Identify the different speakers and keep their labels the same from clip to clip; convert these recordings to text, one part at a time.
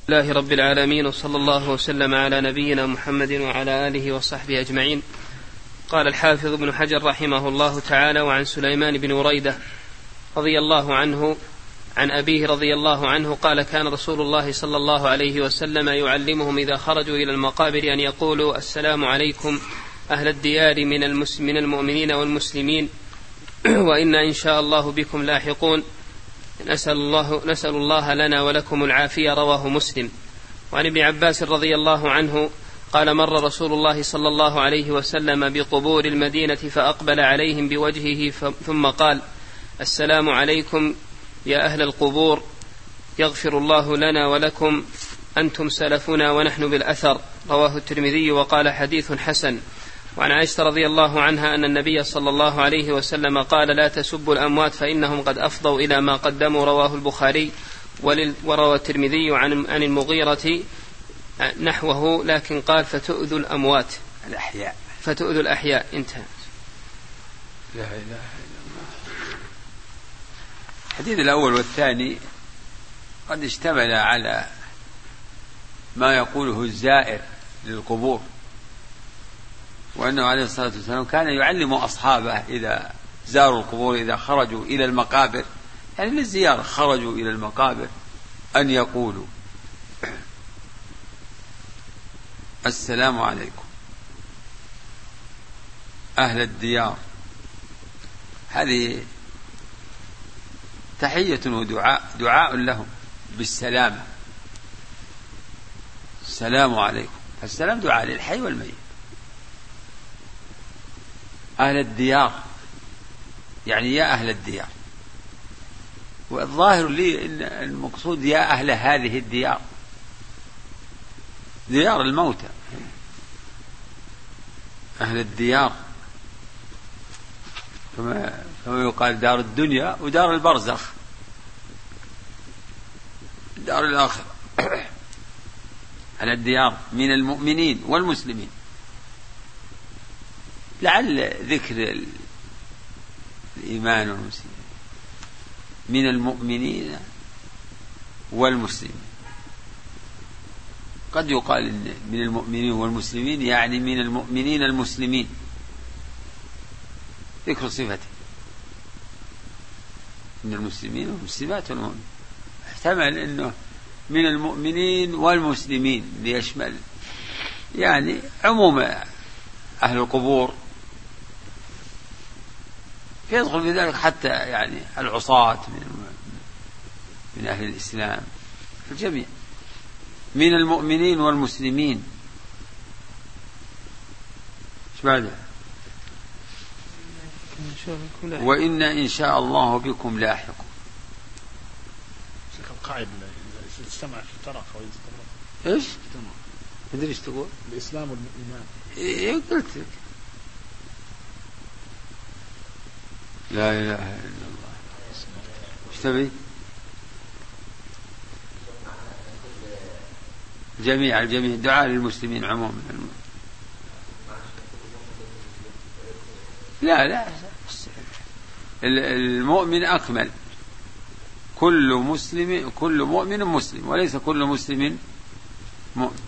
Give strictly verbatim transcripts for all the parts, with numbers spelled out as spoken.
Speaker 1: الله رب العالمين، وصلى الله وسلم على نبينا محمد وعلى آله وصحبه أجمعين. قال الحافظ ابن حجر رحمه الله تعالى: وعن سليمان بن وريدة رضي الله عنه عن أبيه رضي الله عنه قال: كان رسول الله صلى الله عليه وسلم يعلمهم إذا خرجوا إلى المقابر أن يقولوا: السلام عليكم أهل الديار من المؤمنين والمسلمين، وإنا إن شاء الله بكم لاحقون، نسأل الله, نسأل الله لنا ولكم العافية. رواه مسلم. وعن ابن عباس رضي الله عنه قال: مر رسول الله صلى الله عليه وسلم بقبور المدينة فأقبل عليهم بوجهه ثم قال: السلام عليكم يا أهل القبور، يغفر الله لنا ولكم، أنتم سلفنا ونحن بالأثر. رواه الترمذي وقال: حديث حسن. وعن عائشة رضي الله عنها أن النبي صلى الله عليه وسلم قال: لا تسبوا الأموات فإنهم قد أفضوا إلى ما قدموا. رواه البخاري. وروى الترمذي عن المغيرة نحوه، لكن قال: فتؤذوا الأموات
Speaker 2: الأحياء
Speaker 1: فتؤذوا الأحياء. انتهى.
Speaker 2: لا إله إلا الله. الحديث الأول والثاني قد اشتمل على ما يقوله الزائر للقبور، وأنه عليه الصلاة والسلام كان يعلم أصحابه إذا زاروا القبور، إذا خرجوا إلى المقابر، يعني للزيارة خرجوا إلى المقابر، أن يقولوا: السلام عليكم أهل الديار. هذه تحية ودعاء، دعاء لهم بالسلامة. السلام عليكم. السلام دعاء للحي والميت. أهل الديار يعني يا أهل الديار، والظاهر لي إن المقصود يا أهل هذه الديار، ديار الموتى، أهل الديار، كما كما يقال دار الدنيا ودار البرزخ، دار الآخرة. أهل الديار من المؤمنين والمسلمين، لعل ذكر الإيمان والمسلمين، من المؤمنين والمسلمين. قد يقال إن من المؤمنين والمسلمين يعني من المؤمنين المسلمين، ذكر صفته من المسلمين والمسلمات والمؤمنين. احتمل أنه من المؤمنين والمسلمين ليشمل يعني عموم أهل القبور، يدخل في ذلك حتى يعني العصاة من, من أهل الإسلام، الجميع من المؤمنين والمسلمين. ايش بعدها؟ وإن إن شاء الله بكم لاحقون.
Speaker 3: القاعدة اجتمع في طرف
Speaker 2: ايش؟ تدري ايش تقول؟
Speaker 3: الإسلام والإيمان.
Speaker 2: ايه قلت لك. لا إله إلا الله. ايش تبي؟ جميع الجميع دعاء للمسلمين عموما. لا لا المؤمن أكمل، كل مسلم كل مؤمن مسلم، وليس كل مسلم مؤمن.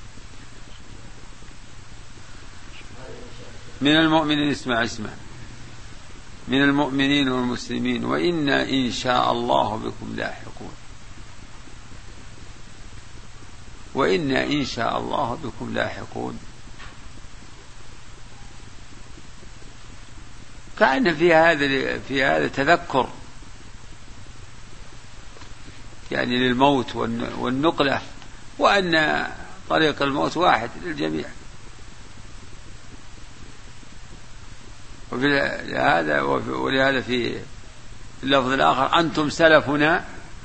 Speaker 2: من المؤمنين اسمع اسمع من المؤمنين والمسلمين، وإنا إن شاء الله بكم لاحقون. وإنا إن شاء الله بكم لاحقون، كأن في هذا في هذا تذكر يعني للموت والنقلة، وأن طريق الموت واحد للجميع. ولهذا ولهذا في اللفظ الآخر: أنتم سلفنا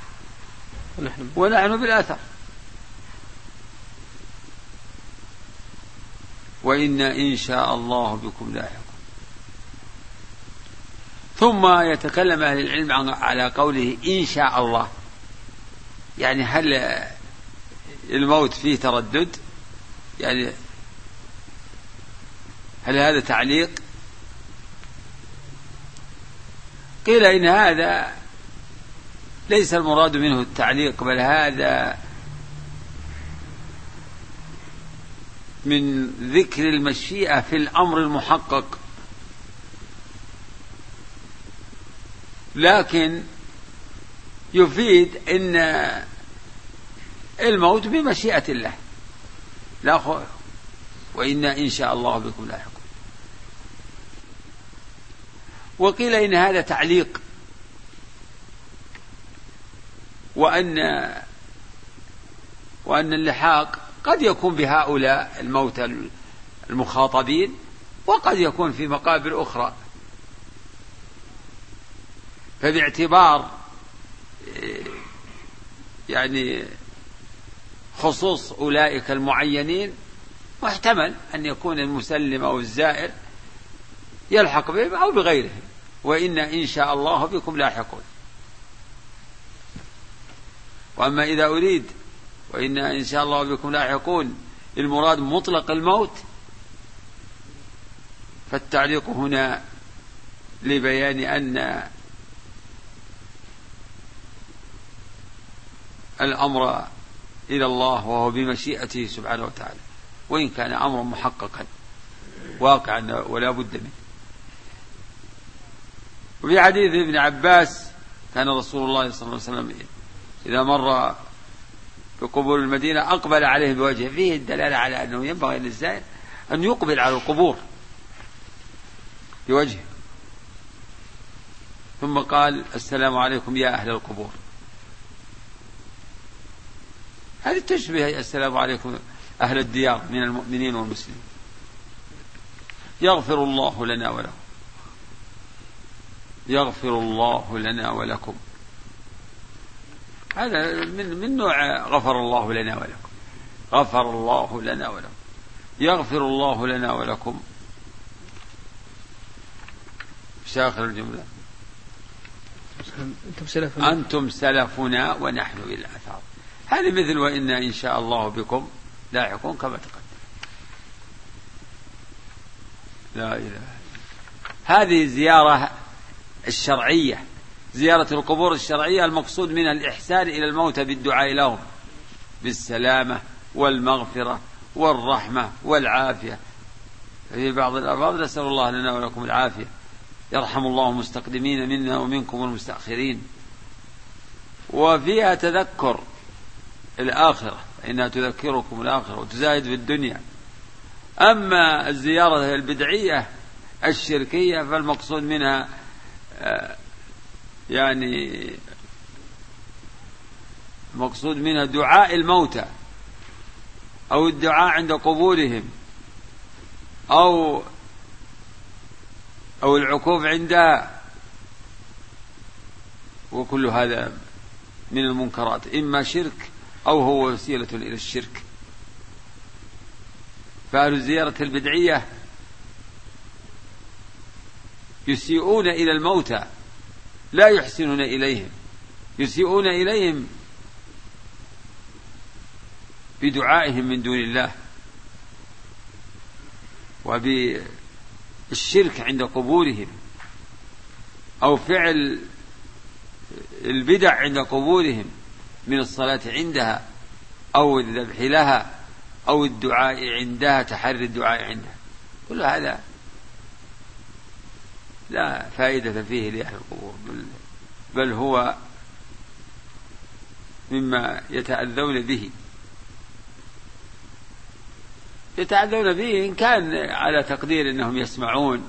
Speaker 2: ونحن بالأثر. وإنا إن شاء الله بكم لاحقون. ثم يتكلم أهل العلم على قوله إن شاء الله، يعني هل الموت فيه تردد؟ يعني هل هذا تعليق؟ قيل إن هذا ليس المراد منه التعليق، بل هذا من ذكر المشيئة في الأمر المحقق، لكن يفيد أن الموت بمشيئة الله لا خوف، وإنا إن شاء الله بكم لاحقون. وقيل إن هذا تعليق، وأن وأن اللحاق قد يكون بهؤلاء الموتى المخاطبين، وقد يكون في مقابر أخرى، فباعتبار يعني خصوص أولئك المعينين محتمل أن يكون المسلم أو الزائر يلحق بهم أو بغيرهم، وإن إن شاء الله بكم لاحقون. وأما إذا أريد وإن إن شاء الله بكم لاحقون المراد مطلق الموت، فالتعليق هنا لبيان أن الأمر إلى الله وهو بمشيئته سبحانه وتعالى، وإن كان أمرا محققا واقعا ولا بد منه. وفي حديث ابن عباس كان رسول الله صلى الله عليه وسلم إذا مر بقبور المدينة أقبل عليه بوجهه، فيه الدلالة على أنه ينبغي للزائر أن يقبل على القبور بوجهه، ثم قال السلام عليكم يا أهل القبور. هذه تشبه السلام عليكم أهل الديار من المؤمنين والمسلمين. يغفر الله لنا ولكم، يغفر الله لنا ولكم، هذا من من نوع غفر الله لنا ولكم، غفر الله لنا ولكم، يغفر الله لنا ولكم. ايش آخر الجملة؟
Speaker 1: أنتم سلفنا
Speaker 2: أنتم سلفنا ونحن بالآثار. هذه مثل وإن إن شاء الله بكم لاحقون كما تقدم. لا إله. هذه زيارة الشرعية، زيارة القبور الشرعية المقصود منها الإحسان إلى الموتى بالدعاء لهم بالسلامة والمغفرة والرحمة والعافية. في بعض الألفاظ نسأل الله لنا ولكم العافية، يرحم الله المستقدمين منا ومنكم والمستأخرين. وفيها تذكر الآخرة، إنها تذكركم الآخرة وتزايد في الدنيا. أما الزيارة البدعية الشركية فالمقصود منها يعني مقصود منها دعاء الموتى أو الدعاء عند قبورهم أو أو العكوف عندها، وكل هذا من المنكرات، إما شرك أو هو وسيلة إلى الشرك. فأهل الزيارة البدعية يسيئون إلى الموتى لا يحسنون إليهم، يسيئون إليهم بدعائهم من دون الله وبالشرك عند قبورهم أو فعل البدع عند قبورهم من الصلاة عندها أو الذبح لها أو الدعاء عندها، تحري الدعاء عندها. كل هذا لا فائدة فيه لأهل القبور، بل, بل هو مما يتأذون به يتأذون به إن كان على تقدير أنهم يسمعون،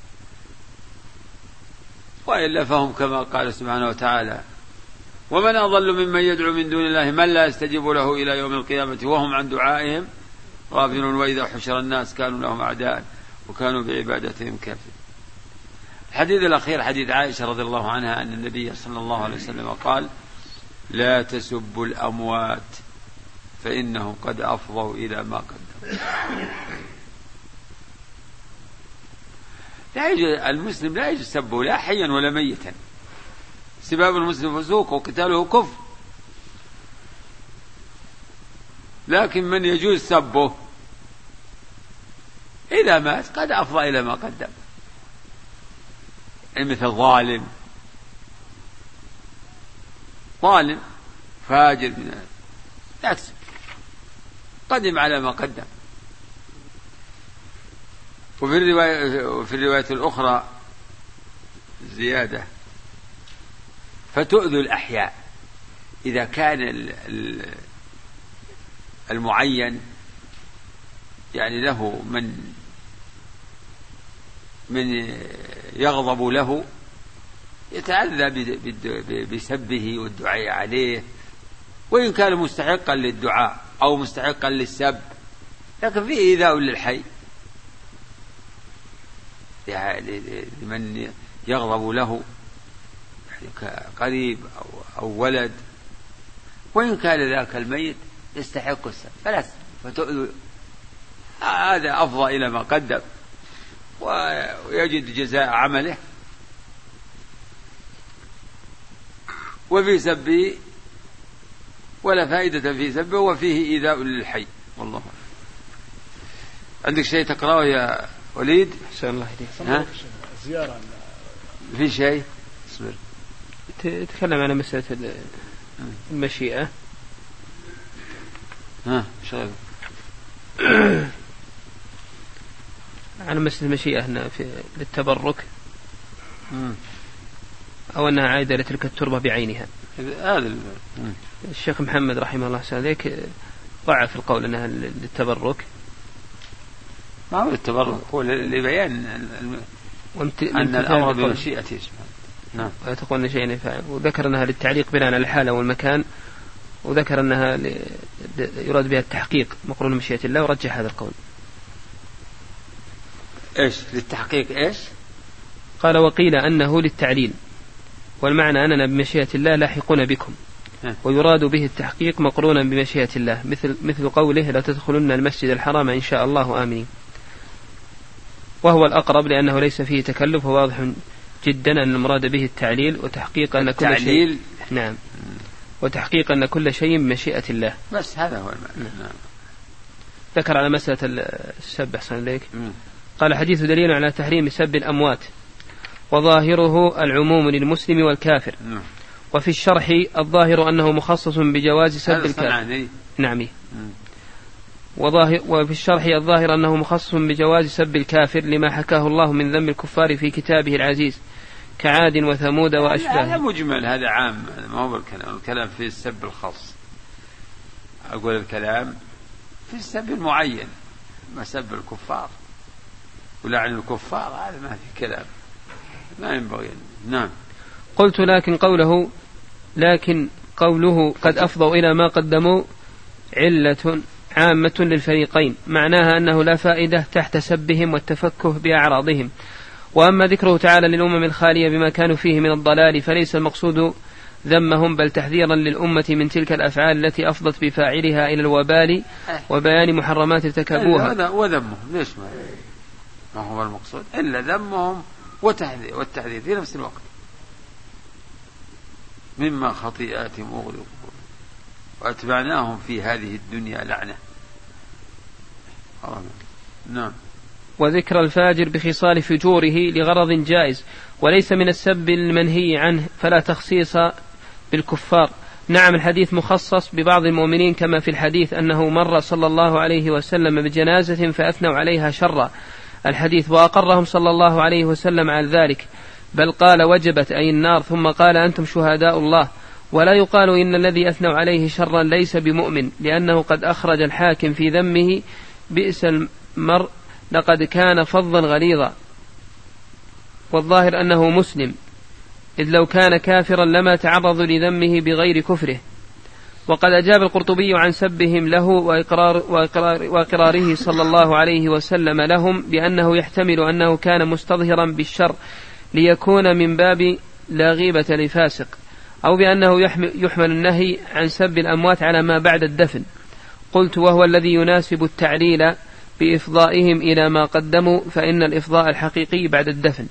Speaker 2: وإلا فهم كما قال سبحانه وتعالى ومن أضل ممن يدعو من دون الله من لا يستجيب له إلى يوم القيامة وهم عن دعائهم غافلون وإذا حشر الناس كانوا لهم أعداء وكانوا بعبادتهم كافرين. الحديث الأخير حديث عائشة رضي الله عنها أن النبي صلى الله عليه وسلم قال لا تسبوا الأموات فإنهم قد أفضوا إلى ما قدموا. لا يجوز المسلم لا يجوز سبه لا حيا ولا ميتا، سباب المسلم فسوق وقتاله كفر، لكن من يجوز سبه إذا مات قد أفضى إلى ما قدم، مثل ظالم ظالم فاجر من لا تسب، قدم على ما قدم. وفي الرواية, وفي الرواية الأخرى زيادة فتؤذوا الأحياء. إذا كان المعين يعني له من من يغضب له يتأذى بسبه والدعاء عليه، وإن كان مستحقا للدعاء أو مستحقا للسب، لكن فيه إيذاء للحي يعني لمن يغضب له يعني قريب أو, أو ولد، وإن كان ذاك الميت يستحق السب فلا فتؤذوا. هذا أفضى إلى ما قدم ويجد جزاء عمله. وفي سبه ولا فائدة في سبه وفيه إيذاء للحي. والله عندك شيء تقرأه يا وليد؟
Speaker 1: أحسن الله إليك.
Speaker 3: زيارة
Speaker 2: في شيء اصبر
Speaker 1: تتكلم عن مسألة المشيئة.
Speaker 2: ها شغل
Speaker 1: عن مسألة المشيئة هنا في للتبرك أو أنها عائدة لتلك التربة بعينها.
Speaker 2: هذا
Speaker 1: الشيخ محمد رحمه الله عليك ضعف القول أنها للتبرك.
Speaker 2: ما هو التبرك، هو لبيان أن الأمر بمشيئة اسمه. نعم.
Speaker 1: وتقول شيئا يفعل، وذكر أنها للتعليق بناء على الحالة والمكان، وذكر أنها ل... يراد بها التحقيق مقرون بمشيئة الله، ورجح هذا القول.
Speaker 2: إيش للتحقيق إيش؟
Speaker 1: قال وقيل أنه للتعليل، والمعنى أننا بمشيئة الله لاحقون بكم، ويراد به التحقيق مقرونا بمشيئة الله، مثل مثل قوله لا تدخلن المسجد الحرام إن شاء الله آمين. وهو الأقرب لأنه ليس فيه تكلف، وواضح جدا أن المراد به التعليل وتحقيق أن كل شيء نعم وتحقيق أن كل شيء بمشيئة الله.
Speaker 2: بس هذا هو المعنى. نعم.
Speaker 1: ذكر على مسألة السب أحسن إليك. قال حديث دليل على تحريم سب الأموات، وظاهره العموم للمسلم والكافر.
Speaker 2: نعم.
Speaker 1: وفي الشرح الظاهر أنه مخصص بجواز سب الكافر. نعم. وظاهر وفي الشرح الظاهر أنه مخصص بجواز سب الكافر لما حكاه الله من ذم الكفار في كتابه العزيز كعاد وثمود وأشباه.
Speaker 2: هذا مجمل، هذا عام، ما هو الكلام. الكلام في السب الخاص. أقول الكلام في السب المعين، ما سب الكفار ولعن الكفار هذا ما في كلام، ما ينبغي. نعم.
Speaker 1: قلت لكن قوله لكن قوله قد أفضوا إلى ما قدموا علة عامة للفريقين، معناها أنه لا فائدة تحت سبهم والتفكه بأعراضهم. وأما ذكره تعالى للأمم الخالية بما كانوا فيه من الضلال فليس المقصود ذمهم، بل تحذيرا للأمة من تلك الأفعال التي أفضت بفاعلها إلى الوبال وبيان محرمات ارتكبوها.
Speaker 2: هذا وذمهم ليش ما ما هو المقصود إلا ذمهم وتحذير والتحذير في نفس الوقت. مما خطيئاتهم أغرقوا وأتبعناهم في هذه الدنيا لعنة. نعم.
Speaker 1: وذكر الفاجر بخصال فجوره لغرض جائز، وليس من السب المنهي عنه، فلا تخصيص بالكفار. نعم الحديث مخصص ببعض المؤمنين، كما في الحديث أنه مر صلى الله عليه وسلم بجنازة فأثنوا عليها شرا الحديث، وأقرهم صلى الله عليه وسلم على ذلك، بل قال وجبت أي النار، ثم قال أنتم شهداء الله. ولا يقال إن الذي أثنوا عليه شرا ليس بمؤمن، لأنه قد أخرج الحاكم في ذمه بئس المرء لقد كان فظا غليظا، والظاهر أنه مسلم، إذ لو كان كافرا لما تعرض لذمه بغير كفره. وقد أجاب القرطبي عن سبهم له وإقرار وإقرار وإقراره صلى الله عليه وسلم لهم بأنه يحتمل أنه كان مستظهرا بالشر ليكون من باب لا غيبة لفاسق، أو بأنه يحمل النهي عن سب الأموات على ما بعد الدفن. قلت وهو الذي يناسب التعليل بإفضائهم إلى ما قدموا، فإن الإفضاء الحقيقي بعد الدفن.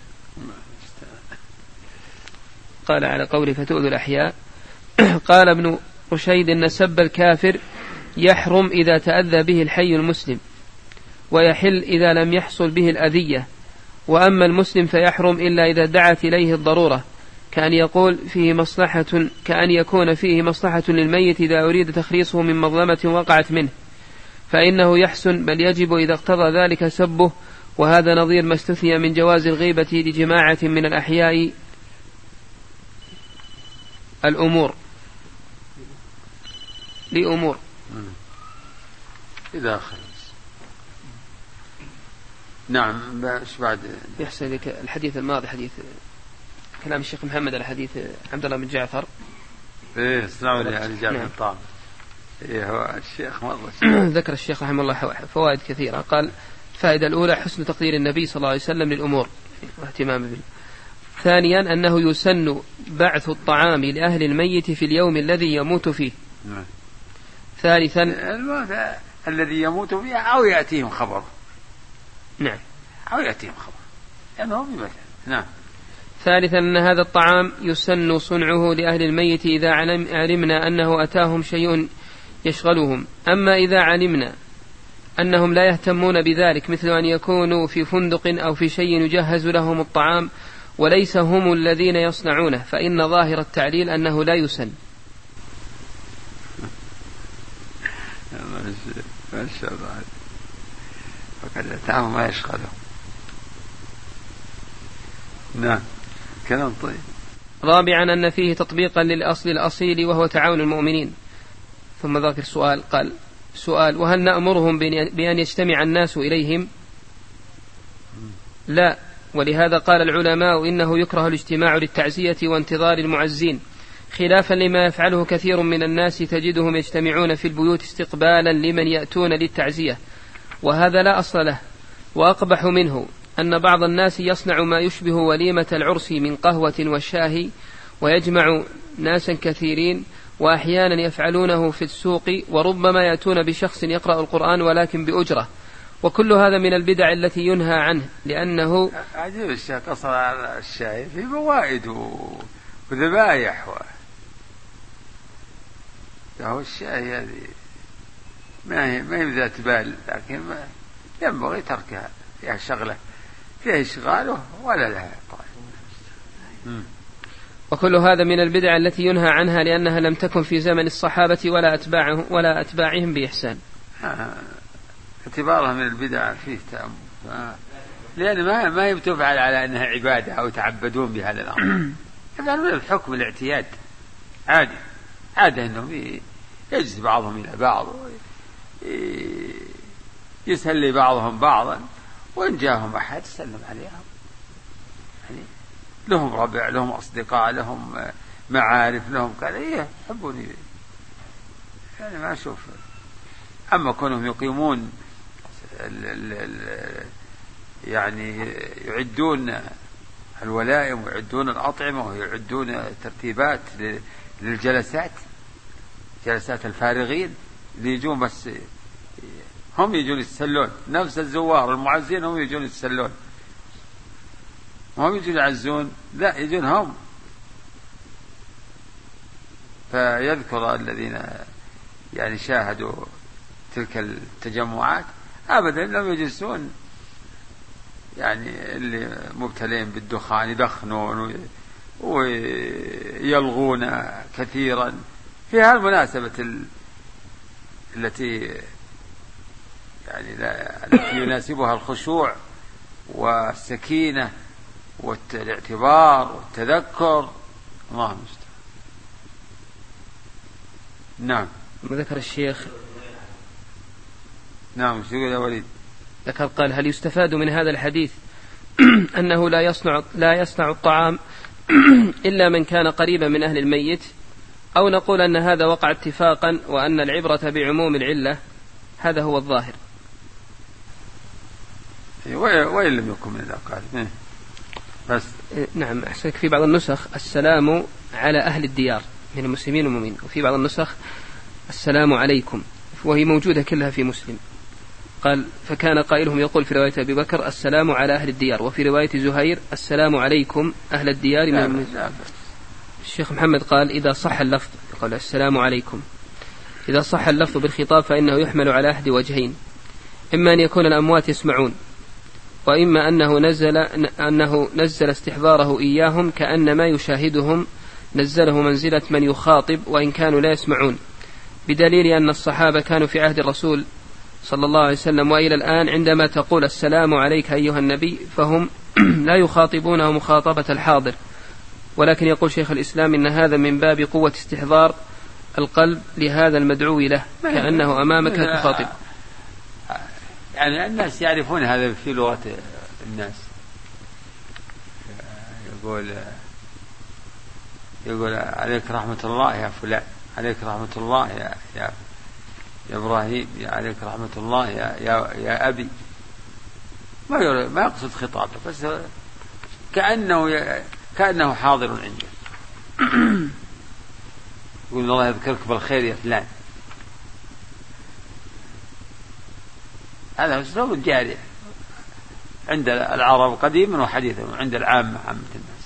Speaker 1: قال على قول فتؤذوا الأحياء. قال ابن رشيد إن سب الكافر يحرم إذا تأذى به الحي المسلم، ويحل إذا لم يحصل به الأذية، وأما المسلم فيحرم إلا إذا دعت إليه الضرورة، كأن يقول فيه مصلحة كأن يكون فيه مصلحة للميت إذا أريد تخليصه من مظلمة وقعت منه، فإنه يحسن، بل يجب إذا اقتضى ذلك سبه، وهذا نظير ما استثني من جواز الغيبة لجماعة من الأحياء الأمور لأمور
Speaker 2: إذا خلص. نعم. باش بعد
Speaker 1: يحسن لك الحديث الماضي، حديث كلام الشيخ محمد على حديث عبد الله بن جعفر.
Speaker 2: إيه اسمعوا لي عن جابر بن طعم. إيه هو الشيخ مرة
Speaker 1: ذكر الشيخ رحمه الله فوائد كثيرة. قال: الفائدة الأولى حسن تقدير النبي صلى الله عليه وسلم للأمور واهتمامه به. ثانيا أنه يسن بعث الطعام لأهل الميت في اليوم الذي يموت فيه.
Speaker 2: نعم.
Speaker 1: ثالثا
Speaker 2: الموت الذي يموت فيه أو يأتيهم خبر.
Speaker 1: نعم.
Speaker 2: أو يأتيهم خبر لأنه بمثل. نعم.
Speaker 1: ثالثا أن هذا الطعام يسن صنعه لأهل الميت إذا علمنا أنه أتاهم شيء يشغلهم. أما إذا علمنا أنهم لا يهتمون بذلك، مثل أن يكونوا في فندق أو في شيء يجهز لهم الطعام وليس هم الذين يصنعونه، فإن ظاهر التعليل أنه لا يسن.
Speaker 2: ما شاء الله. فقد أتاهم ما يشغلهم. نعم. كلام طيب.
Speaker 1: رابعا أن فيه تطبيقا للأصل الأصيل وهو تعاون المؤمنين. ثم ذكر سؤال. قال: سؤال: وهل نأمرهم بأن يجتمع الناس إليهم؟ لا، ولهذا قال العلماء إنه يكره الاجتماع للتعزية وانتظار المعزين، خلافا لما يفعله كثير من الناس تجدهم يجتمعون في البيوت استقبالا لمن يأتون للتعزية، وهذا لا أصل له. وأقبح منه أن بعض الناس يصنع ما يشبه وليمة العرس من قهوة وشاهي ويجمع ناسا كثيرين، وأحيانا يفعلونه في السوق، وربما يأتون بشخص يقرأ القرآن ولكن بأجرة، وكل هذا من البدع التي ينهى عنه، لأنه
Speaker 2: عجيب الشيخ قصر على الشاي في موائد وذبايح و... هو الشاي هذه ما هي ما هي ذات بال، لكن ما ينبغي تركها، فيها شغلة فيها إشغاله ولا لها طيب.
Speaker 1: وكل هذا من البدع التي ينهى عنها، لأنها لم تكن في زمن الصحابة ولا أتباعهم ولا أتباعهم بإحسان.
Speaker 2: اعتبارها من البدع فيه تأمل، لأن ما ما هي بتفعل على أنها عبادة أو يتعبدون بهذا الأمر. يفعلون الحكم الاعتياد عادي، عادة أنهم يجلس بعضهم إلى بعض يسلي بعضهم بعضا، وإن جاءهم أحد سلم عليهم، يعني لهم ربع، لهم أصدقاء، لهم معارف، لهم كذا يحبون، يعني ما أشوف. أما كونهم يقيمون ال ال ال يعني يعدون الولائم ويعدون الأطعمة ويعدون ترتيبات للجلسات، جلسات الفارغين اللي يجون بس هم يجون يتسلون، نفس الزوار المعزين هم يجون يتسلون، هم يجون يعزون، لا يجون هم. فيذكر الذين يعني شاهدوا تلك التجمعات أبدا لم يجلسون، يعني اللي مبتلين بالدخان يدخنون ويلغون كثيرا في هالمناسبة التي يعني التي يناسبها الخشوع والسكينة والاعتبار والتذكر. الله المستعان. نعم.
Speaker 1: ذكر الشيخ.
Speaker 2: نعم. شو يقول يا وليد؟
Speaker 1: ذكر قال: هل يستفاد من هذا الحديث أنه لا يصنع لا يصنع الطعام إلا من كان قريبا من أهل الميت، أو نقول أن هذا وقع اتفاقا وأن العبرة بعموم العلة؟ هذا هو الظاهر.
Speaker 2: وإن لم يكن من الأقارب بس.
Speaker 1: نعم. أحسنك. في بعض النسخ السلام على أهل الديار من المسلمين والمؤمنين، وفي بعض النسخ السلام عليكم، وهي موجودة كلها في مسلم. قال: فكان قائلهم يقول في رواية أبي بكر السلام على أهل الديار، وفي رواية زهير السلام عليكم أهل الديار من المسلمين. الشيخ محمد قال: إذا صح اللفظ، قال السلام عليكم، إذا صح اللفظ بالخطاب فإنه يحمل على أحد وجهين: إما أن يكون الأموات يسمعون، وإما أنه نزل أنه نزل استحضاره إياهم كأنما يشاهدهم، نزله منزلة من يخاطب وإن كانوا لا يسمعون، بدليل أن الصحابة كانوا في عهد الرسول صلى الله عليه وسلم وإلى الآن عندما تقول السلام عليك أيها النبي فهم لا يخاطبونه مخاطبة الحاضر، ولكن يقول شيخ الإسلام إن هذا من باب قوة استحضار القلب لهذا المدعو له كأنه أمامك تخاطب.
Speaker 2: يعني الناس يعرفون هذا في لغة الناس. يقول يقول عليك رحمة الله يا فلان، عليك رحمة الله يا يا, يا إبراهيم، يا عليك رحمة الله يا يا, يا أبي. ما ما يقصد خطابه، بس كأنه كأنه حاضر عنده. يقول الله يذكرك بالخير يا فلان. هذا أسلوب جاري عند العرب قديما وحديثا، وعند العامة عامة الناس.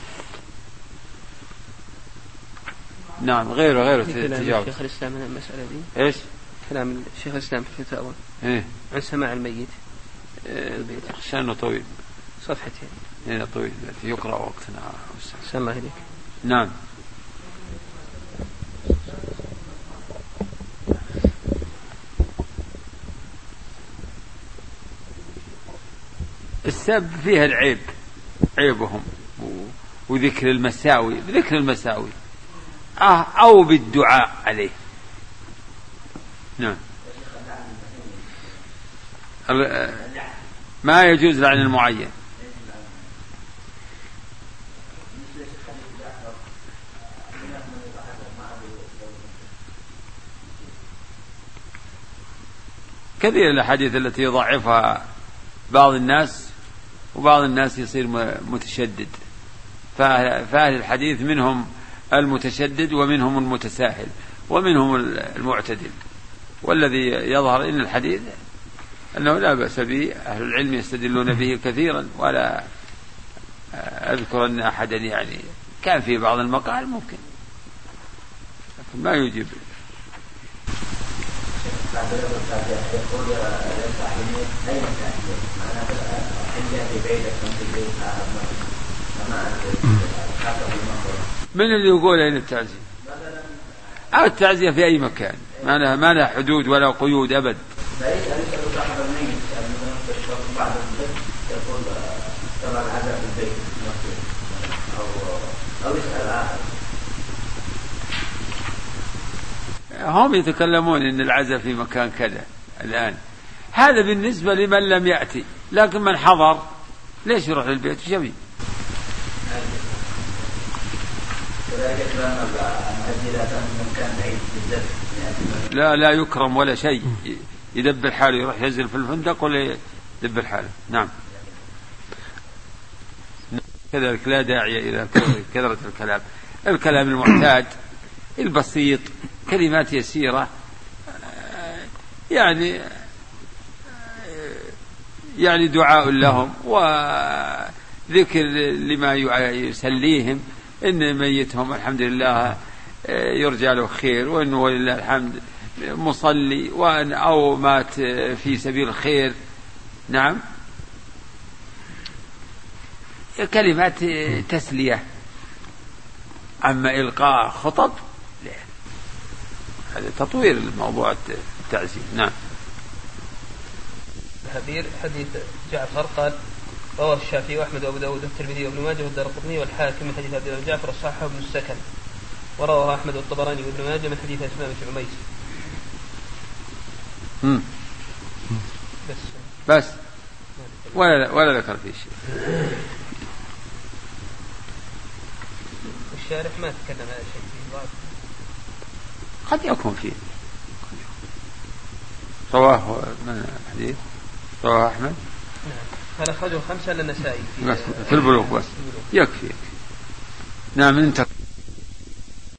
Speaker 2: نعم، غيره غيره تجاوز.
Speaker 1: شيخ الإسلام من المسألة دي
Speaker 2: إيش؟
Speaker 1: كلام شيخ الإسلام في الفتاوى
Speaker 2: إيه؟
Speaker 1: عن سماع الميت.
Speaker 2: شأنه طويل،
Speaker 1: صفحتين.
Speaker 2: إيه طويل يقرأ وقتنا.
Speaker 1: سلام الله عليك.
Speaker 2: نعم. السب فيها العيب، عيبهم وذكر المساوي، ذكر المساوي أو بالدعاء عليه. نعم. ما يجوز لعن المعين. كثير الأحاديث التي يضعفها بعض الناس، وبعض الناس يصير متشدد. فأهل الحديث منهم المتشدد ومنهم المتساهل ومنهم المعتدل. والذي يظهر إن الحديث أنه لا بأس به، أهل العلم يستدلون به كثيرا، ولا أذكر أن أحدا يعني كان في بعض المقال ممكن، لكن ما يجيب. من اللي يقول أين التعزية؟ أو التعزية في أي مكان، ما لها ما لها حدود ولا قيود أبد. هم يتكلمون إن العزاء في مكان كذا الآن، هذا بالنسبة لمن لم يأتي، لكن من حضر ليش يروح للبيت جميل. لا لا يكرم ولا شيء، يدبر حاله، يروح ينزل في الفندق ولا يدبر حاله. نعم. كذلك لا داعي إلى كثرة الكلام، الكلام المعتاد البسيط، كلمات يسيرة، يعني يعني دعاء لهم وذكر لما يسليهم، إن ميتهم الحمد لله يرجى له خير، وإنه ولله الحمد مصلي، وأن أو مات في سبيل الخير. نعم. كلمات تسلية. أما إلقاء خطب هذا تطوير الموضوع التعزيم. نعم.
Speaker 1: حديث حديث جعفر قال رواه الشافعي وأحمد وأبو داود والترمذي وابن ماجه والدارقطني والحاكم من حديث عبد الله بن جعفر الصحابي بن السكن، ورواه أحمد والطبراني وابن ماجه من حديث أسماء بنت عميس.
Speaker 2: امم بس بس ولا ولا ذكر فيه شيء.
Speaker 1: الشارح ما تكلم على شيء فيه ضعف.
Speaker 2: قد يكون فيه. رواه من الحديث رواه أحمد.
Speaker 1: نعم. فأخرجه خمسة للنسائي في,
Speaker 2: في البلوغ بس يكفي. نعم. انت